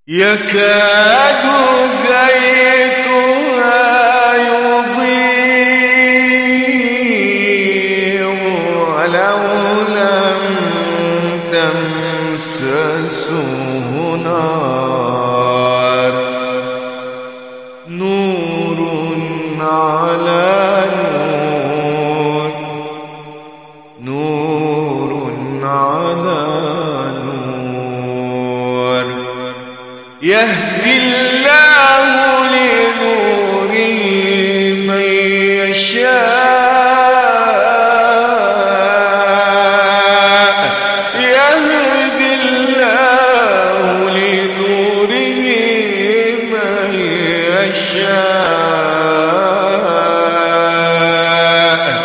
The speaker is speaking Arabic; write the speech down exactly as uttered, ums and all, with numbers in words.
يكاد زيتها يضيء ولو لم تمسسه نار نور على نور نور على نور يهدي